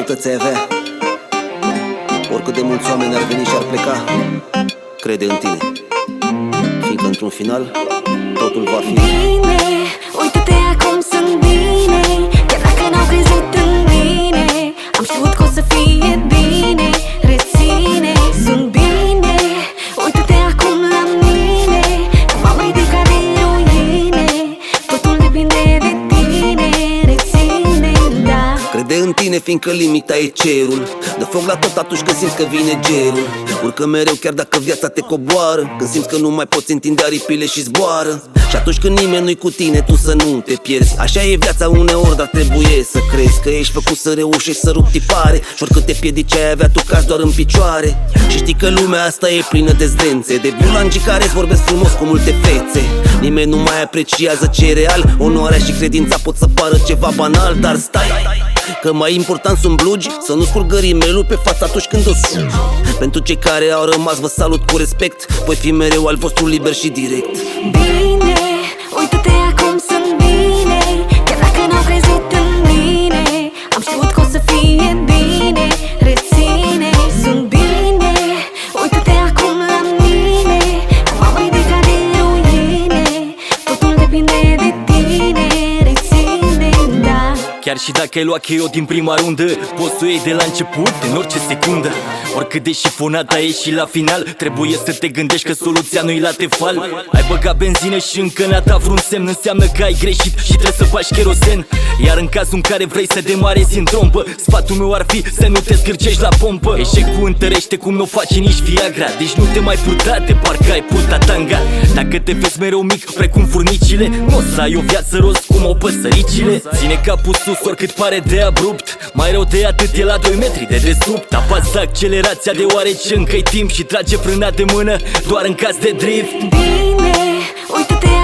greutăți ai avea, oricât de mulți oameni ar veni și ar pleca, crede în tine, fiindcă într-un final totul va fi bine. Uită-te, acum sunt bine. Chiar dacă n-au crezut în mine, am știut că o să fie bine. Reține, sunt bine. Uită-te acum la mine, că m-am ridicat din ruine. Totul depinde de tine. Reține, da. Crede în tine, fiindcă limita e cerul. Dă foc la tot atunci când simți că vine gerul. Urcă mereu chiar dacă viața te coboară, când simți că nu mai poți întinde aripile și zboară. Și atunci când nimeni nu-i cu tine, tu să nu te pierzi. Așa e viața uneori, dar trebuie să crezi că ești făcut să reușești să rupi tipare. Și oricât te piedici ai avea, tu cazi doar în picioare. Și știi că lumea asta e plină de zdențe, de bulangii care îți vorbesc frumos cu multe fețe. Nimeni nu mai apreciază ce e real. Onoarea și credința pot să pară ceva banal, dar stai, că mai important sunt blugi, să nu scurgă rimelul pe față atunci când o sugi. Pentru cei care au rămas vă salut cu respect, voi fi mereu al vostru liber și direct. Bine, uită-te, acum sunt bine. Chiar dacă n-au crezut în mine, am știut că o să fie bine. Reține, sunt bine. Uită-te acum la mine, că m-am ridicat din ruine. Totul depinde de tine. Reține, da. Chiar și dacă ai luat KO din prima rundă, poți să o iei de la început, în orice secundă. Oricât de șifonată e și la final, trebuie să te gândești că soluția nu-i la tefal. Ai băgat benzină și încă n-a dat vreun semn, înseamnă că ai greșit și trebuie să faci kerosen. Iar în cazul în care vrei să demarezi în trompă, sfatul meu ar fi să nu te scârcești la pompă. Eșecul întărește cum nu face nici Viagra, deci nu te mai purta de parcă ai purta tanga. Dacă te vezi mereu mic precum furnicile, nu o să ai o viață roz cum au păsăricile. Ține capul sus oricât pare de abrupt, mai rău de atât e la 2 metri de desubt. Apați accelerația deoarece încă-i timp și trage frâna de mână doar în caz de drift. Bine, uită-te